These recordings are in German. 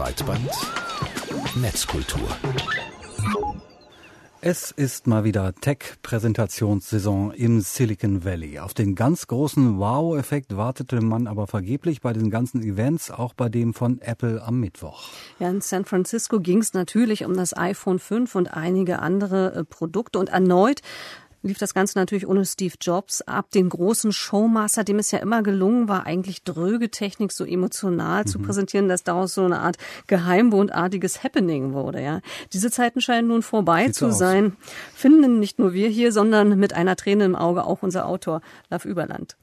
Breitband Netzkultur. Es ist mal wieder Tech-Präsentationssaison im Silicon Valley. Auf den ganz großen Wow-Effekt wartete man aber vergeblich bei den ganzen Events, auch bei dem von Apple am Mittwoch. Ja, in San Francisco ging es natürlich um das iPhone 5 und einige andere Produkte. Und erneut lief das Ganze natürlich ohne Steve Jobs ab, den großen Showmaster, dem es ja immer gelungen war, eigentlich dröge Technik so emotional zu präsentieren, dass daraus so eine Art Geheimwohnartiges Happening wurde. Ja, diese Zeiten scheinen nun vorbei zu sein. Finden nicht nur wir hier, sondern mit einer Träne im Auge auch unser Autor Lav Überland.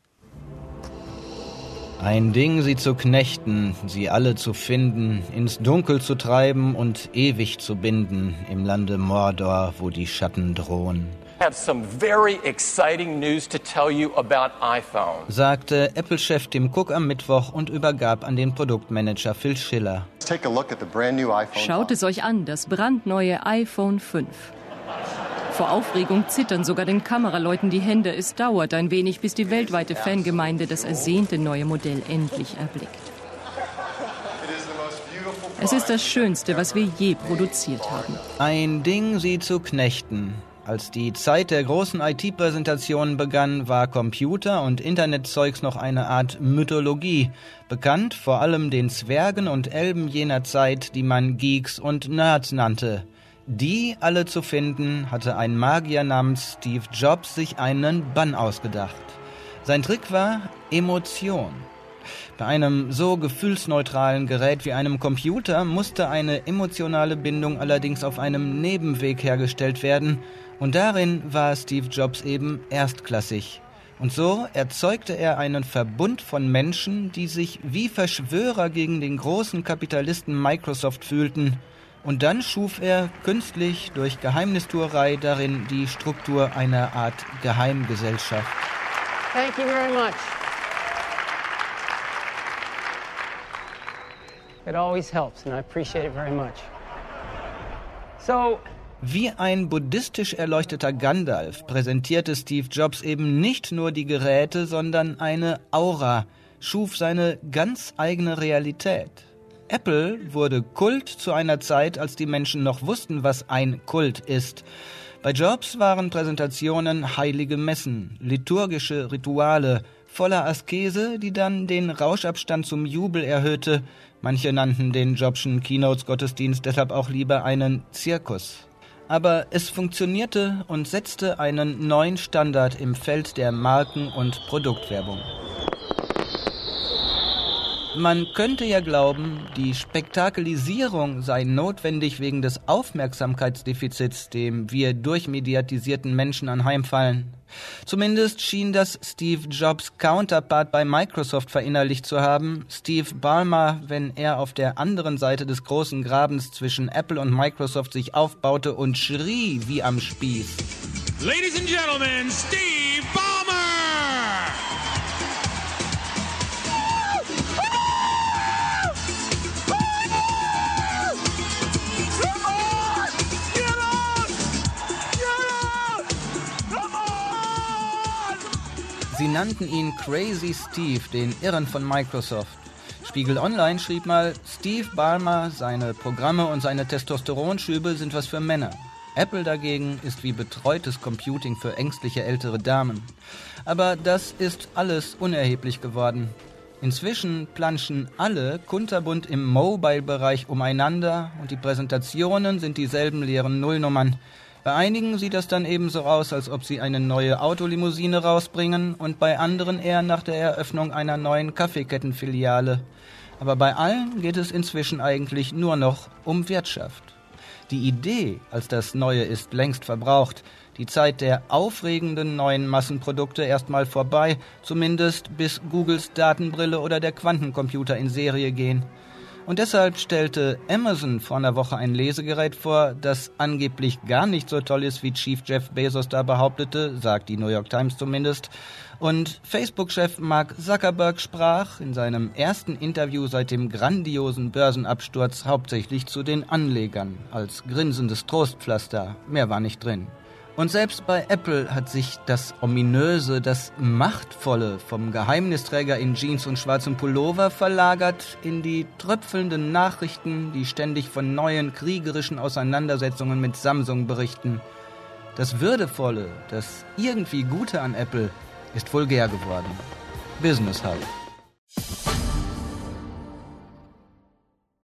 Ein Ding, sie zu knechten, sie alle zu finden, ins Dunkel zu treiben und ewig zu binden, im Lande Mordor, wo die Schatten drohen. I have some very exciting news to tell you about iPhone, sagte Apple-Chef Tim Cook am Mittwoch und übergab an den Produktmanager Phil Schiller. Schaut es euch an, das brandneue iPhone 5. Vor Aufregung zittern sogar den Kameraleuten die Hände. Es dauert ein wenig, bis die weltweite Fangemeinde das ersehnte neue Modell endlich erblickt. Es ist das Schönste, was wir je produziert haben. Ein Ding, sie zu knechten. Als die Zeit der großen IT-Präsentationen begann, war Computer und Internetzeugs noch eine Art Mythologie, bekannt vor allem den Zwergen und Elben jener Zeit, die man Geeks und Nerds nannte. Die alle zu finden, hatte ein Magier namens Steve Jobs sich einen Bann ausgedacht. Sein Trick war Emotion. Bei einem so gefühlsneutralen Gerät wie einem Computer musste eine emotionale Bindung allerdings auf einem Nebenweg hergestellt werden, und darin war Steve Jobs eben erstklassig. Und so erzeugte er einen Verbund von Menschen, die sich wie Verschwörer gegen den großen Kapitalisten Microsoft fühlten. Und dann schuf er künstlich durch Geheimnistuerei darin die Struktur einer Art Geheimgesellschaft. Thank you very much. It always helps and I appreciate it very much. Wie ein buddhistisch erleuchteter Gandalf präsentierte Steve Jobs eben nicht nur die Geräte, sondern eine Aura, schuf seine ganz eigene Realität. Apple wurde Kult zu einer Zeit, als die Menschen noch wussten, was ein Kult ist. Bei Jobs waren Präsentationen heilige Messen, liturgische Rituale, voller Askese, die dann den Rauschabstand zum Jubel erhöhte. Manche nannten den Jobschen Keynotes-Gottesdienst deshalb auch lieber einen Zirkus. Aber es funktionierte und setzte einen neuen Standard im Feld der Marken- und Produktwerbung. Man könnte ja glauben, die Spektakelisierung sei notwendig wegen des Aufmerksamkeitsdefizits, dem wir durchmediatisierten Menschen anheimfallen. Zumindest schien das Steve Jobs Counterpart bei Microsoft verinnerlicht zu haben, Steve Ballmer, wenn er auf der anderen Seite des großen Grabens zwischen Apple und Microsoft sich aufbaute und schrie wie am Spieß. Ladies and Gentlemen, Steve Ballmer! Sie nannten ihn Crazy Steve, den Irren von Microsoft. Spiegel Online schrieb mal, Steve Ballmer, seine Programme und seine Testosteronschübe sind was für Männer. Apple dagegen ist wie betreutes Computing für ängstliche ältere Damen. Aber das ist alles unerheblich geworden. Inzwischen planschen alle kunterbunt im Mobile-Bereich umeinander und die Präsentationen sind dieselben leeren Nullnummern. Bei einigen sieht das dann eben so aus, als ob sie eine neue Autolimousine rausbringen und bei anderen eher nach der Eröffnung einer neuen Kaffeekettenfiliale. Aber bei allen geht es inzwischen eigentlich nur noch um Wirtschaft. Die Idee als das Neue ist längst verbraucht. Die Zeit der aufregenden neuen Massenprodukte erstmal vorbei, zumindest bis Googles Datenbrille oder der Quantencomputer in Serie gehen. Und deshalb stellte Amazon vor einer Woche ein Lesegerät vor, das angeblich gar nicht so toll ist, wie Chief Jeff Bezos da behauptete, sagt die New York Times zumindest. Und Facebook-Chef Mark Zuckerberg sprach in seinem ersten Interview seit dem grandiosen Börsenabsturz hauptsächlich zu den Anlegern als grinsendes Trostpflaster. Mehr war nicht drin. Und selbst bei Apple hat sich das Ominöse, das Machtvolle vom Geheimnisträger in Jeans und schwarzem Pullover verlagert in die tröpfelnden Nachrichten, die ständig von neuen kriegerischen Auseinandersetzungen mit Samsung berichten. Das Würdevolle, das irgendwie Gute an Apple ist vulgär geworden. Business halt.